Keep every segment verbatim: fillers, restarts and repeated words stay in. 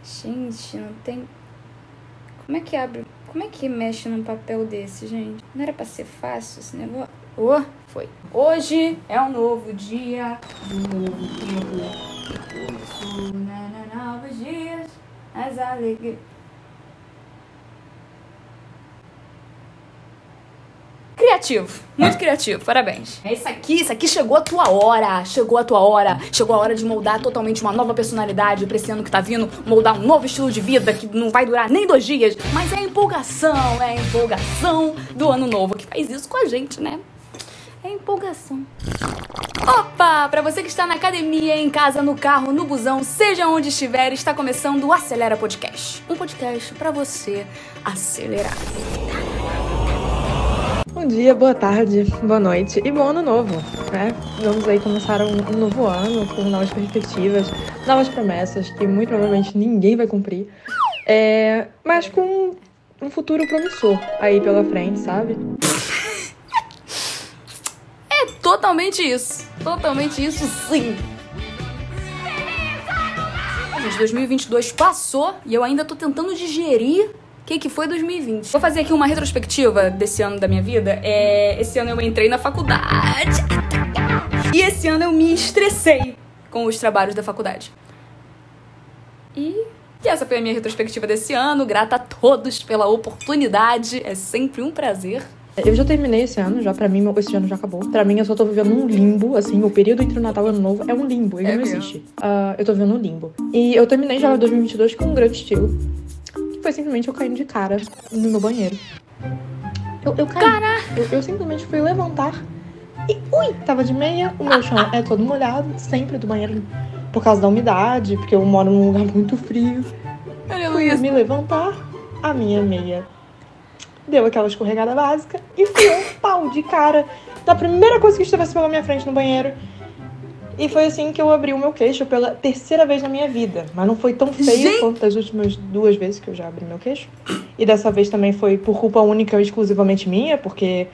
Gente, não tem... Como é que abre? Como é que mexe num papel desse, gente? Não era pra ser fácil esse negócio? Oh, foi. Hoje é um novo dia do novo tempo. Começou, né, né, novos dias, as alegrias... Criativo, muito criativo, parabéns. É isso aqui, isso aqui chegou a tua hora, chegou a tua hora, chegou a hora de moldar totalmente uma nova personalidade pra esse ano que tá vindo, moldar um novo estilo de vida que não vai durar nem dois dias, mas é a empolgação, é a empolgação do ano novo que faz isso com a gente, né? É a empolgação. Opa, pra você que está na academia, em casa, no carro, no busão, seja onde estiver, está começando o Acelera Podcast. Um podcast pra você acelerar. Bom dia, boa tarde, boa noite e bom ano novo, né? Vamos aí começar um, um novo ano com novas perspectivas, novas promessas que muito provavelmente ninguém vai cumprir, é, mas com um futuro promissor aí pela frente, sabe? É totalmente isso, totalmente isso sim. Gente, dois mil e vinte e dois passou e eu ainda tô tentando digerir o que, que foi dois mil e vinte. Vou fazer aqui uma retrospectiva desse ano da minha vida. É, esse ano eu entrei na faculdade. E esse ano eu me estressei com os trabalhos da faculdade. E, e essa foi a minha retrospectiva desse ano. Grata a todos pela oportunidade. É sempre um prazer. Eu já terminei esse ano, já pra mim, esse ano já acabou. Pra mim, eu só tô vivendo um limbo, assim, o período entre o Natal e o Ano Novo é um limbo, ele é não mesmo. existe. Uh, eu tô vivendo um limbo. E eu terminei já dois mil e vinte e dois com um grande estilo. Foi simplesmente eu caindo de cara no meu banheiro. Eu, eu caí. Eu, eu simplesmente fui levantar e, ui, tava de meia. O meu chão é todo molhado, sempre do banheiro, por causa da umidade, porque eu moro num lugar muito frio. Fui me levantar, a minha meia deu aquela escorregada básica e fui um pau de cara da primeira coisa que estivesse pela minha frente no banheiro. E foi assim que eu abri o meu queixo pela terceira vez na minha vida. Mas não foi tão feio Gente. quanto das últimas duas vezes que eu já abri meu queixo. E dessa vez também foi por culpa única e exclusivamente minha, porque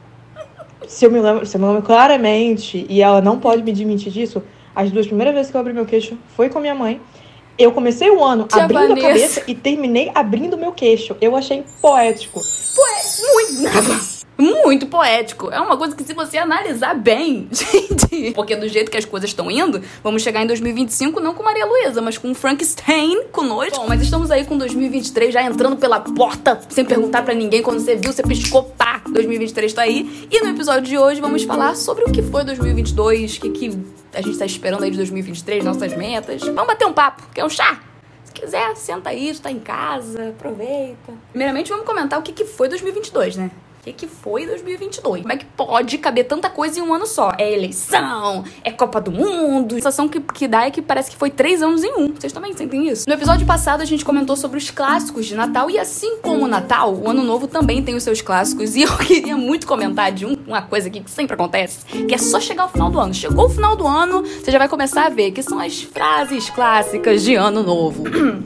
se eu me lembro, se eu me lembro claramente, e ela não pode me desmentir disso, as duas primeiras vezes que eu abri meu queixo foi com a minha mãe. Eu comecei o ano Tia abrindo Vanessa. a cabeça e terminei abrindo meu queixo. Eu achei poético. Poético, muito... Muito poético. É uma coisa que se você analisar bem, gente... Porque do jeito que as coisas estão indo, vamos chegar em dois mil e vinte e cinco não com Maria Luísa, mas com Frankenstein conosco. Bom, mas estamos aí com dois mil e vinte e três já entrando pela porta, sem perguntar pra ninguém. Quando você viu, você piscou, pá, dois mil e vinte e três tá aí. E no episódio de hoje vamos falar sobre o que foi dois mil e vinte e dois, o que, que a gente tá esperando aí de dois mil e vinte e três, nossas metas. Vamos bater um papo, quer um chá? Se quiser, senta aí, tá em casa, aproveita. Primeiramente, vamos comentar o que, que foi dois mil e vinte e dois, né? O que, que foi dois mil e vinte e dois? Como é que pode caber tanta coisa em um ano só? É eleição, é Copa do Mundo. A sensação que, que dá é que parece que foi três anos em um. Vocês também sentem isso? No episódio passado, a gente comentou sobre os clássicos de Natal. E assim como o Natal, o Ano Novo também tem os seus clássicos. E eu queria muito comentar de um, uma coisa aqui que sempre acontece, que é só chegar ao final do ano. Chegou o final do ano, você já vai começar a ver que são as frases clássicas de Ano Novo.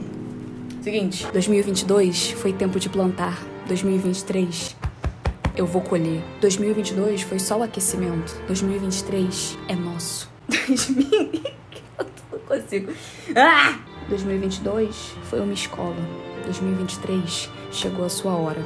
Seguinte, dois mil e vinte e dois foi tempo de plantar. dois mil e vinte e três... eu vou colher. dois mil e vinte e dois foi só o aquecimento. dois mil e vinte e três é nosso. dois mil Eu não consigo. Ah! dois mil e vinte e dois foi uma escola. dois mil e vinte e três chegou a sua hora.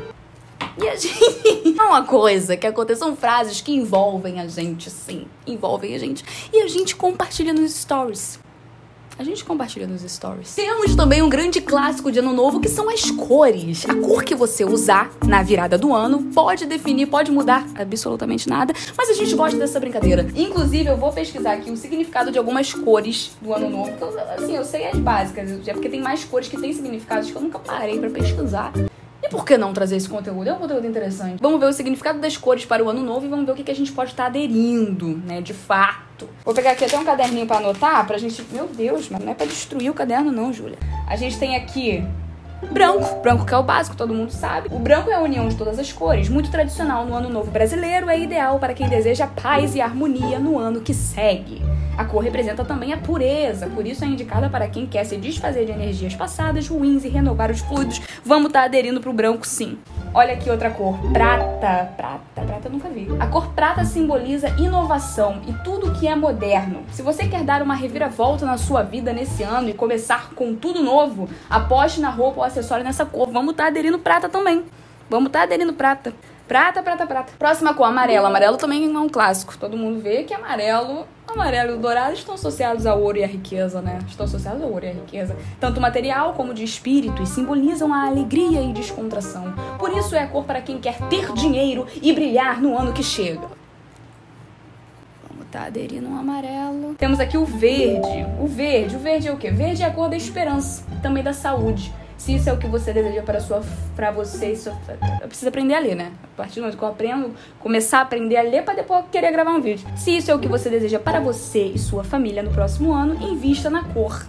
E a gente... É uma coisa que acontece, são frases que envolvem a gente, sim. Envolvem a gente. E a gente compartilha nos stories. A gente compartilha nos stories. Temos também um grande clássico de ano novo, que são as cores. A cor que você usar na virada do ano pode definir, pode mudar absolutamente nada, mas a gente gosta dessa brincadeira. Inclusive, eu vou pesquisar aqui o significado de algumas cores do ano novo. Então, assim, eu sei as básicas, é porque tem mais cores que têm significados que eu nunca parei pra pesquisar. E por que não trazer esse conteúdo? É um conteúdo interessante. Vamos ver o significado das cores para o ano novo e vamos ver o que, que a gente pode estar aderindo, né, de fato. Vou pegar aqui até um caderninho pra anotar, pra gente... Meu Deus, mas não é pra destruir o caderno não, Júlia. A gente tem aqui branco. Branco que é o básico, todo mundo sabe. O branco é a união de todas as cores, muito tradicional no ano novo brasileiro, é ideal para quem deseja paz e harmonia no ano que segue. A cor representa também a pureza, por isso é indicada para quem quer se desfazer de energias passadas, ruins e renovar os fluidos. Vamos estar aderindo pro branco, sim. Olha aqui outra cor, prata. Prata, prata eu nunca vi. A cor prata simboliza inovação e tudo que é moderno. Se você quer dar uma reviravolta na sua vida nesse ano e começar com tudo novo, aposte na roupa ou acessório nessa cor. Vamos estar aderindo prata também. Vamos estar aderindo prata. Prata, prata, prata. Próxima cor, amarelo. Amarelo também é um clássico. Todo mundo vê que amarelo, amarelo e o dourado estão associados ao ouro e à riqueza, né? Estão associados ao ouro e à riqueza. Tanto material como de espírito, e simbolizam a alegria e descontração. Por isso é a cor para quem quer ter dinheiro e brilhar no ano que chega. Vamos estar aderindo um amarelo. Temos aqui o verde. O verde. O verde é o quê? Verde é a cor da esperança, também da saúde. Se isso é o que você deseja para, sua, para você, sua, eu preciso aprender a ler, né? A partir do momento que eu aprendo, começar a aprender a ler para depois querer gravar um vídeo. Se isso é o que você deseja para você e sua família no próximo ano, invista na cor.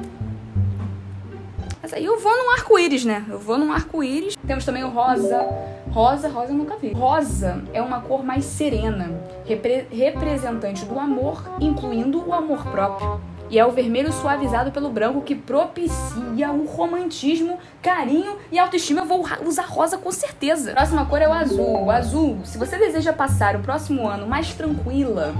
Mas aí eu vou num arco-íris, né? Eu vou num arco-íris. Temos também o rosa. Rosa, rosa eu nunca vi. Rosa é uma cor mais serena, repre- representante do amor, incluindo o amor próprio. E é o vermelho suavizado pelo branco que propicia o romantismo, carinho e autoestima. Eu vou usar rosa com certeza. Próxima cor é o azul. O azul, se você deseja passar o próximo ano mais tranquila,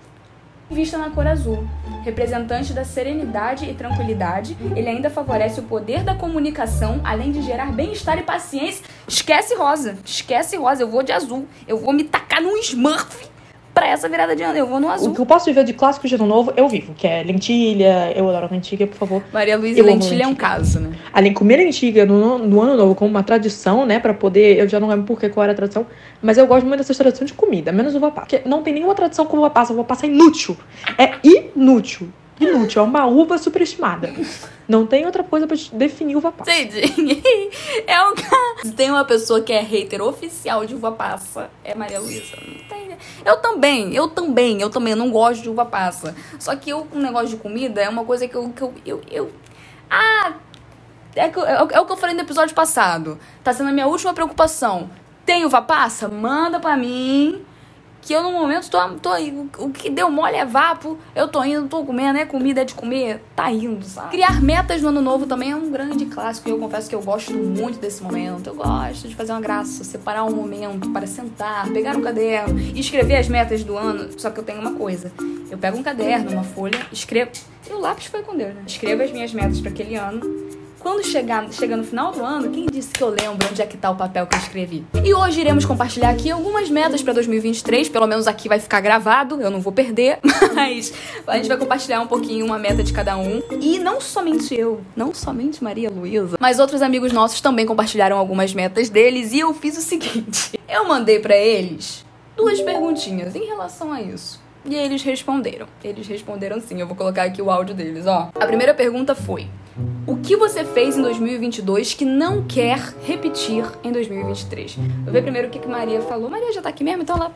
invista na cor azul. Representante da serenidade e tranquilidade, ele ainda favorece o poder da comunicação, além de gerar bem-estar e paciência. Esquece rosa. Esquece rosa. Eu vou de azul. Eu vou me tacar num Smurf. Pra essa virada de ano, eu vou no azul. O que eu posso viver de clássico de ano novo, eu vivo. Que é lentilha, eu adoro lentilha, por favor. Maria Luísa, lentilha, lentilha é um caso, né? Além de comer lentilha no, no ano novo como uma tradição, né? Pra poder, eu já não lembro por que qual era a tradição, mas eu gosto muito dessas tradições de comida, menos uva passa. Porque não tem nenhuma tradição com uva passa. Uva passa é inútil. É inútil. Inútil. É uma uva superestimada. Não tem outra coisa pra definir uva passa. Entendi. É um caso. Se tem uma pessoa que é hater oficial de uva passa, é Maria Luísa. Não tem. Eu também, eu também, eu também não gosto de uva passa. Só que eu, um negócio de comida é uma coisa que eu... Que eu, eu, eu ah, é, que, é, é o que eu falei no episódio passado. Tá sendo a minha última preocupação. Tem uva passa? Manda pra mim. Que eu, no momento, tô, tô aí. O, o que deu mole é vapo. Eu tô indo, tô comendo, é comida, é de comer. Tá indo, sabe? Criar metas no ano novo também é um grande clássico. E eu confesso que eu gosto muito desse momento. Eu gosto de fazer uma graça, separar um momento para sentar, pegar um caderno e escrever as metas do ano. Só que eu tenho uma coisa. Eu pego um caderno, uma folha, escrevo. E o lápis foi com Deus, né? Escrevo as minhas metas para aquele ano. Quando chegar, chega no final do ano, quem disse que eu lembro onde é que tá o papel que eu escrevi? E hoje iremos compartilhar aqui algumas metas para dois mil e vinte e três, pelo menos aqui vai ficar gravado, eu não vou perder, mas a gente vai compartilhar um pouquinho uma meta de cada um. E não somente eu, não somente Maria Luísa, mas outros amigos nossos também compartilharam algumas metas deles e eu fiz o seguinte, eu mandei para eles duas perguntinhas em relação a isso. E eles responderam, eles responderam sim, eu vou colocar aqui o áudio deles, ó. A primeira pergunta foi: o que você fez em dois mil e vinte e dois que não quer repetir em dois mil e vinte e três? Vou ver primeiro o que que Maria falou. Maria já tá aqui mesmo, então ela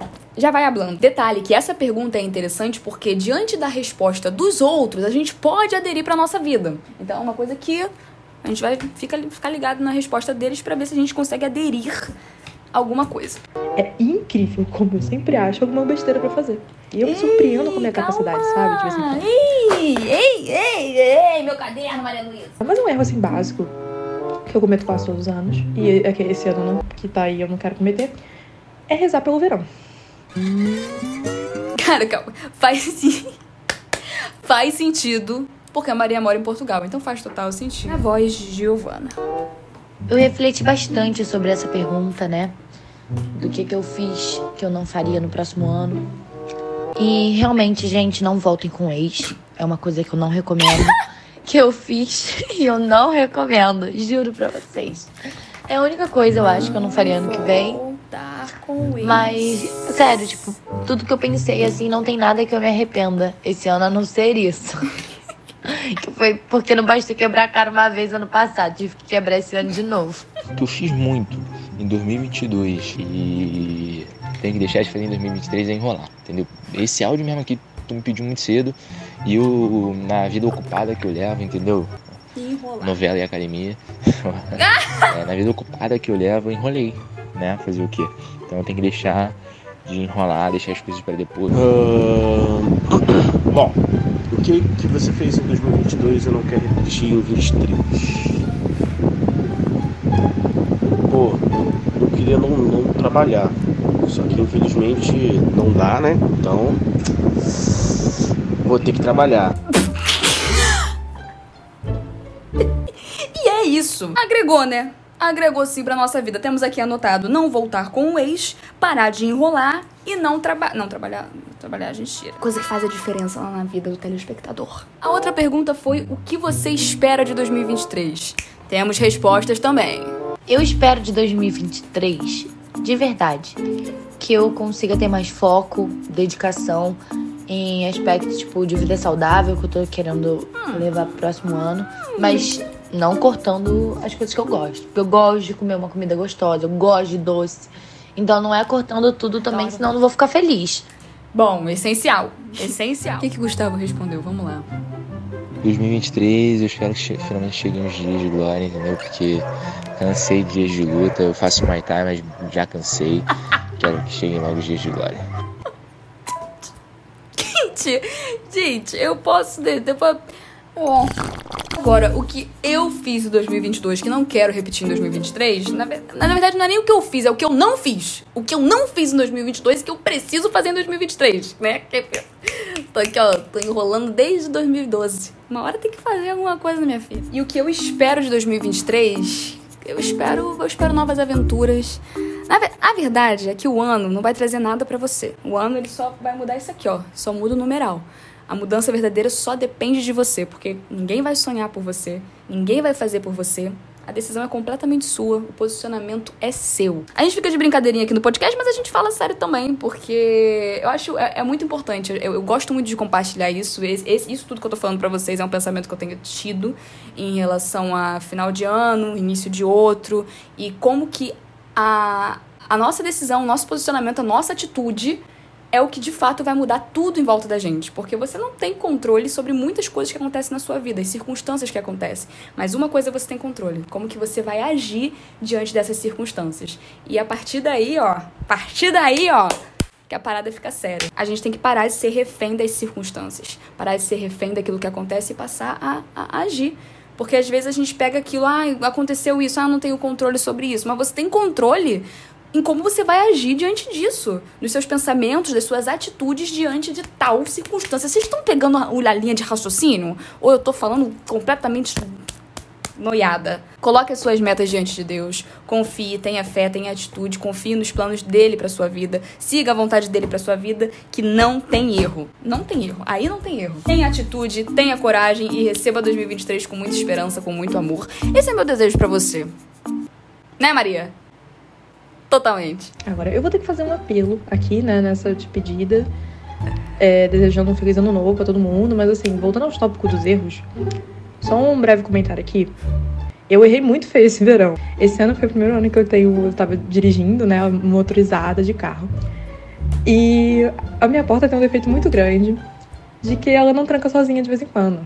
já vai hablando. Detalhe que essa pergunta é interessante porque diante da resposta dos outros, a gente pode aderir pra nossa vida. Então é uma coisa que a gente vai ficar, ficar ligado na resposta deles pra ver se a gente consegue aderir a alguma coisa. É incrível como eu sempre acho alguma besteira pra fazer. E eu me surpreendo com a minha calma. capacidade, sabe? De vez em quando. Ei, ei, ei, ei, meu caderno, Maria Luísa. Mas um erro, assim, básico, que eu cometo quase todos os anos, e é que esse ano não, que tá aí eu não quero cometer, é rezar pelo verão. Cara, calma. Faz, faz sentido, porque a Maria mora em Portugal, então faz total sentido. A voz de Giovana. Eu refleti bastante sobre essa pergunta, né? Do que que eu fiz que eu não faria no próximo ano. E realmente, gente, não voltem com ex. É uma coisa que eu não recomendo. Que eu fiz e eu não recomendo. Juro pra vocês. É a única coisa, eu acho, que eu não faria ano que vem. Mas, sério, tipo, tudo que eu pensei, assim, não tem nada que eu me arrependa esse ano, a não ser isso. Que foi porque não bastou quebrar a cara uma vez ano passado. Tive que quebrar esse ano de novo. O que eu fiz muito em dois mil e vinte e dois e tenho que deixar de fazer em dois mil e vinte e três é enrolar, entendeu? Esse áudio mesmo aqui tu me pediu muito cedo e eu, na vida ocupada que eu levo, entendeu? Enrolar. Novela e academia. É, na vida ocupada que eu levo, eu enrolei, né? Fazer o quê? Então eu tenho que deixar de enrolar, deixar as coisas para depois. Uh... Bom, o que, que você fez em dois mil e vinte e dois e não quer repetir em vinte e três? Pô, eu queria não, não trabalhar. Só que infelizmente não dá, né? Então vou ter que trabalhar. E é isso. Agregou, né? Agregou sim pra nossa vida. Temos aqui anotado não voltar com o ex, parar de enrolar e não trabalhar. Não trabalhar. Trabalhar a gente tira. Coisa que faz a diferença lá na vida do telespectador. A outra pergunta foi: o que você espera de dois mil e vinte e três? Temos respostas também. Eu espero de dois mil e vinte e três, de verdade, que eu consiga ter mais foco, dedicação em aspectos tipo de vida saudável que eu tô querendo levar pro próximo ano, mas não cortando as coisas que eu gosto. Porque eu gosto de comer uma comida gostosa, eu gosto de doce. Então não é cortando tudo também, senão eu não vou ficar feliz. Bom, essencial. Essencial. O que que Gustavo respondeu? Vamos lá. dois mil e vinte e três, eu espero que che- finalmente cheguem uns dias de glória, entendeu? Porque cansei de dias de luta, eu faço Muay Thai, mas já cansei. Quero que cheguem logo os dias de glória. Gente, gente, eu posso... de- Depois... Oh. Agora, o que eu fiz em dois mil e vinte e dois, que não quero repetir em dois mil e vinte e três, na, ve- na verdade não é nem o que eu fiz, é o que eu não fiz. O que eu não fiz em dois mil e vinte e dois e que eu preciso fazer em dois mil e vinte e três, né? Tô aqui, ó, tô enrolando desde dois mil e doze. Uma hora tem que fazer alguma coisa, minha filha. E o que eu espero de dois mil e vinte e três, eu espero, eu espero novas aventuras. Na ve- a verdade é que o ano não vai trazer nada pra você. O ano, ele só vai mudar isso aqui, ó. Só muda o numeral. A mudança verdadeira só depende de você, porque ninguém vai sonhar por você, ninguém vai fazer por você. A decisão é completamente sua, o posicionamento é seu. A gente fica de brincadeirinha aqui no podcast, mas a gente fala sério também, porque eu acho é, é muito importante. Eu, eu gosto muito de compartilhar isso. Esse, esse, isso tudo que eu tô falando pra vocês é um pensamento que eu tenho tido em relação a final de ano, início de outro, e como que a, a nossa decisão, o nosso posicionamento, a nossa atitude é o que de fato vai mudar tudo em volta da gente. Porque você não tem controle sobre muitas coisas que acontecem na sua vida, as circunstâncias que acontecem. Mas uma coisa você tem controle: como que você vai agir diante dessas circunstâncias. E a partir daí, ó, a partir daí, ó, que a parada fica séria. A gente tem que parar de ser refém das circunstâncias. Parar de ser refém daquilo que acontece e passar a, a, a agir. Porque às vezes a gente pega aquilo, ah, aconteceu isso, ah, não tenho controle sobre isso. Mas você tem controle em como você vai agir diante disso, nos seus pensamentos, das suas atitudes diante de tal circunstância. Vocês estão pegando a linha de raciocínio? Ou eu tô falando completamente noiada? Coloque as suas metas diante de Deus, confie, tenha fé, tenha atitude, confie nos planos dele pra sua vida, siga a vontade dele pra sua vida, que não tem erro. Não tem erro, aí não tem erro. Tenha atitude, tenha coragem e receba dois mil e vinte e três com muita esperança, com muito amor. Esse é meu desejo pra você. Né, Maria? Totalmente. Agora, eu vou ter que fazer um apelo aqui, né, nessa despedida, é, desejando um feliz ano novo pra todo mundo, mas assim, voltando aos tópicos dos erros, só um breve comentário aqui. Eu errei muito feio esse verão. Esse ano foi o primeiro ano que eu tenho, eu tava dirigindo, né, motorizada de carro. E a minha porta tem um defeito muito grande, de que ela não tranca sozinha de vez em quando.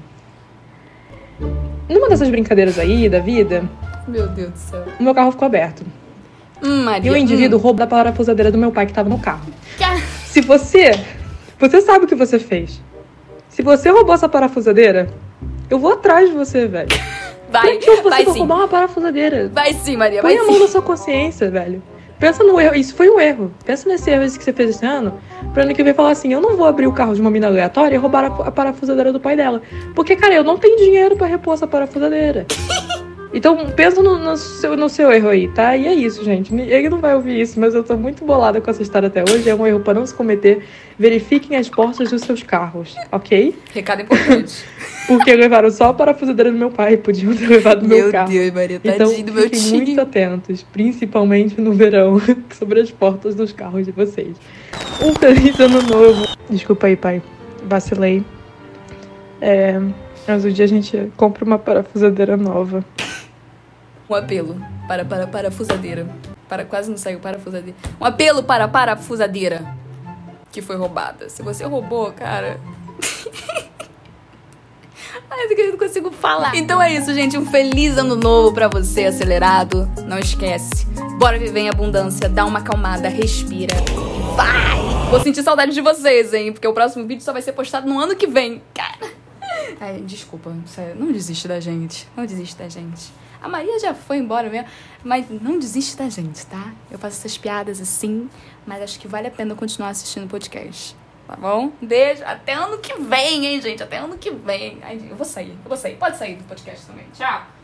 Numa dessas brincadeiras aí, da vida, Meu Deus do céu. o meu carro ficou aberto. Hum, Maria. E o indivíduo hum. roubou a parafusadeira do meu pai que tava no carro. Ah. Se você... Você sabe o que você fez. Se você roubou essa parafusadeira, eu vou atrás de você, velho. Vai, Pra que você vai vai sim. roubar uma parafusadeira? Vai sim, Maria, Põe vai a mão sim. na sua consciência, velho. Pensa no erro. Isso foi um erro. Pensa nesse erro que você fez esse ano. Pra ano que vem falar assim, eu não vou abrir o carro de uma mina aleatória e roubar a, a parafusadeira do pai dela. Porque, cara, eu não tenho dinheiro pra repor essa parafusadeira. Então, pensa no, no, seu, no seu erro aí, tá? E é isso, gente. Ele não vai ouvir isso, mas eu tô muito bolada com essa história até hoje. É um erro para não se cometer. Verifiquem as portas dos seus carros, ok? Recado importante. Porque levaram só a parafusadeira do meu pai. Podiam ter levado o meu, Meu carro. Deus, Maria, tadinho Então, do meu fiquem tio. muito atentos, principalmente no verão, sobre as portas dos carros de vocês. Um feliz ano novo. Desculpa aí, pai. Vacilei. É... Mas um dia a gente compra uma parafusadeira nova. Um apelo para, para, parafusadeira. Para, quase não saiu parafusadeira. Um apelo para a parafusadeira que foi roubada. Se você roubou, cara... Ai, eu não consigo falar. Então é isso, gente. Um feliz ano novo pra você, acelerado. Não esquece. Bora viver em abundância. Dá uma acalmada, respira. Vai! Vou sentir saudade de vocês, hein? Porque o próximo vídeo só vai ser postado no ano que vem. Cara... Ai, desculpa. Sério, não desiste da gente. Não desiste da gente. A Maria já foi embora mesmo. Mas não desiste da gente, tá? Eu faço essas piadas assim, mas acho que vale a pena continuar assistindo o podcast. Tá bom? Beijo. Até ano que vem, hein, gente? Até ano que vem. Ai, eu vou sair. Eu vou sair. Pode sair do podcast também. Tchau.